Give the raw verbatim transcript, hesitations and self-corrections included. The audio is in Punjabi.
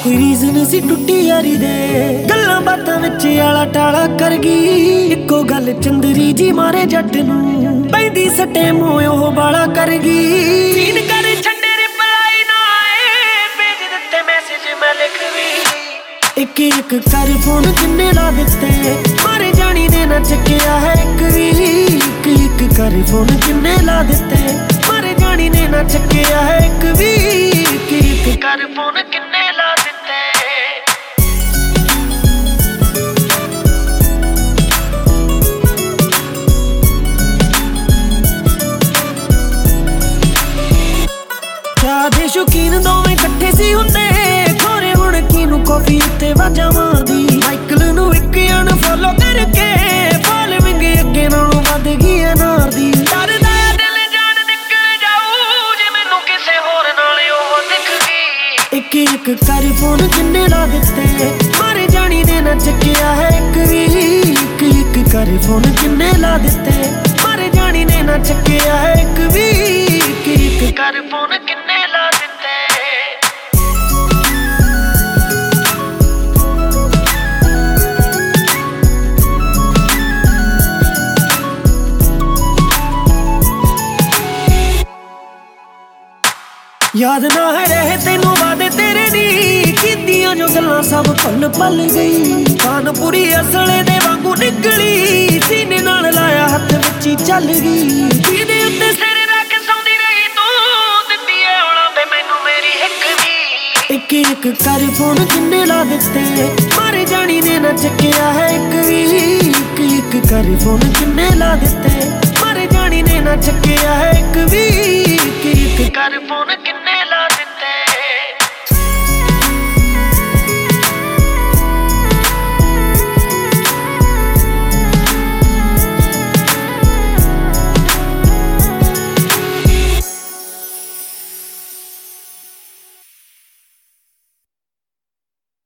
ਰੀਜ਼ਨ ਸੀ ਟੁੱਟੀ ਯਾਰੀ ਦੇ ਗੱਲਾਂ ਬਾਤਾਂ ਵਿੱਚ ਆਲਾ ਟਾਲਾ ਕਰ ਗਈ। ਇੱਕੋ ਗੱਲ ਚੰਦਰੀ ਜੀ ਮਾਰੇ ਜੱਟ ਨੂੰ ਪੈਂਦੀ ਸੱਟੇ ਮੋਏ ਉਹ ਬਾਲਾ ਕਰ ਗਈ। ਸੀਨ ਕਰ ਛੱਡੇ ਰਿਪਲਾਈ ਨਾ ਆਏ ਭੇਜ ਦਿੱਤੇ ਮੈਸੇਜ ਮੈਂ ਲਿਖ ਵੀ। ਇੱਕ ਇੱਕ ਕਰ ਫੋਨ ਕਿੰਨੇ ਲਾ ਦਿੱਤੇ ਮਾਰੇ ਜਾਣੀ ਨੇ ਨਾ ਚੱਕਿਆ ਹੈ ਇੱਕ ਵੀ। ਇੱਕ ਇੱਕ ਕਰ ਫੋਨ ਕਿੰਨੇ ਲਾ ਦਿੱਤੇ ਮਾਰੇ ਜਾਣੀ ਨੇ ਨਾ ਚੱਕਿਆ ਹੈ ਇੱਕ ਵੀ। ਇੱਕ ਇੱਕ ਕਰ ਫੋਨ ਕਿੰਨੇ ਲਾ ਦਿੱਤੇ। ਚਾਹ ਦੇ ਸ਼ੌਕੀਨ ਦੋਵੇਂ ਇਕੱਠੇ ਸੀ ਹੁੰਦੇ ਖੋਰੇ ਹੁਣ ਕਿਨੂੰ ਕਾਫੀ ਉੱਤੇ ਵਾਜਾਂ ਮਾਰਦੀ। ਮਾਈਕਲ ਨੂੰ ਇੱਕ ਅਨਫੋਲੋ ਕਰਕੇ ਫਾਲੋਇੰਗ ਅੱਗੇ ਨਾਲੋਂ ਵੱਧ ਗਈ ਅਨਾਰ ਦੀ। ਡਰਦਾ ਦਿਲ ਜਾਨ ਨਿਕਲ ਜਾਊ ਜੇ ਮੈਨੂੰ ਕਿਸੇ ਹੋਰ ਨਾਲ ਉਹ ਦਿਖ ਗਈ। ਇੱਕ ਇੱਕ ਕਰ ਫੋਨ ਕਿੰਨੇ ਲਾ ਦਿੱਤੇ ਮਾਰੇ ਜਾਣੀ ਨੇ ਨਾ ਚੱਕਿਆ ਹੈ ਇੱਕ ਵੀ। ਇੱਕ ਇੱਕ ਕਰ ਫੋਨ ਕਿੰਨੇ ਲਾ ਦਿੱਤੇ ਮਾਰੇ ਜਾਣੀ ਨੇ ਨਾ ਚੱਕਿਆ ਹੈ ਇੱਕ ਵੀ। ਇੱਕ ਇੱਕ ਕਰ ਫੋਨ ਕਿੰਨੇ ਲਾ ਦਿੱਤੇ। ਯਾਦ ਨਾ ਹੈ ਰਹੇ ਤੈਨੂੰ ਵਾਦੇ ਤੇਰੇ ਦੀ ਕੀਤੀਆਂ ਜੋ ਗੱਲਾਂ ਸਭ ਭੁੱਲ ਭੱਲ ਗਈ। ਕਾਨਪੁਰੀ ਅਸਲੇ ਦੇ ਵਾਂਗੂ ਨਿਕਲੀ ਸੀਨੇ ਨਾਲ ਲਾਇਆ ਹੱਥ ਵਿੱਚ ਹੀ ਚੱਲ ਗਈ। ਜਿਹਦੇ ਉੱਤੇ ਸਿਰ ਰੱਖ ਸੌਂਦੀ ਰਹੀ ਤੂੰ ਦਿੱਤੀ ਏ ਔਲਾਂ ਤੇ ਮੈਨੂੰ ਮੇਰੀ ਹਿੱਕ ਵੀ। ਇੱਕ ਇੱਕ ਕਰ ਫੋਨ ਕਿੰਨੇ ਲਾ ਦਿੱਤੇ ਮਾਰੇ ਜਾਣੀ ਨੇ ਨਾ ਚੱਕਿਆ ਹੈ ਇੱਕ ਵੀ। ਇੱਕ ਇੱਕ ਕਰ ਫੋਨ ਕਿੰਨੇ ਲਾ ਦਿੱਤੇ